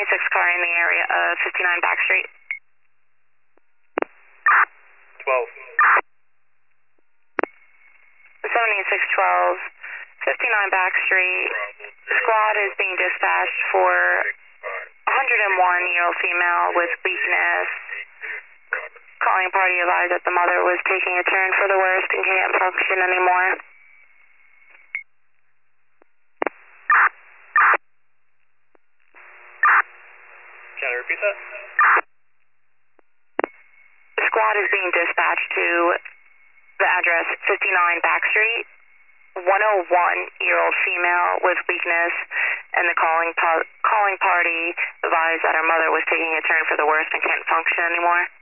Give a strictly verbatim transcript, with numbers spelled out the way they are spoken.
seventy-six car in the area of fifty-nine Back Street. twelve. seventy-six twelve, fifty-nine Back Street. Squad is being dispatched for one hundred one year old female with weakness. Calling party advised that the mother was taking a turn for the worst and can't function anymore. Can I repeat that? The squad is being dispatched to the address fifty-nine Back Street. one oh one year old female with weakness, and the calling, calling party advised that her mother was taking a turn for the worst and can't function anymore.